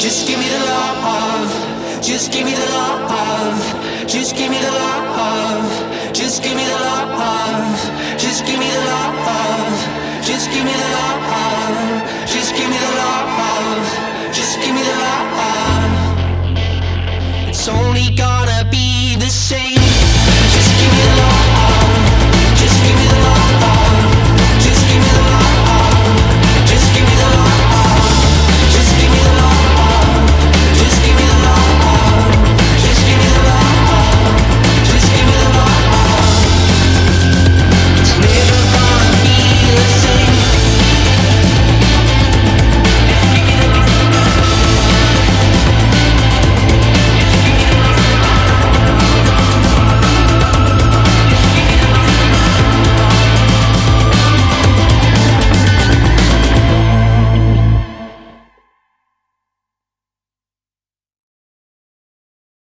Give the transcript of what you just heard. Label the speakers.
Speaker 1: Just give me the love. Just give me the love. Just give me the love. Just give me the love. Just give me the love. Just give me the love. Just give me the love.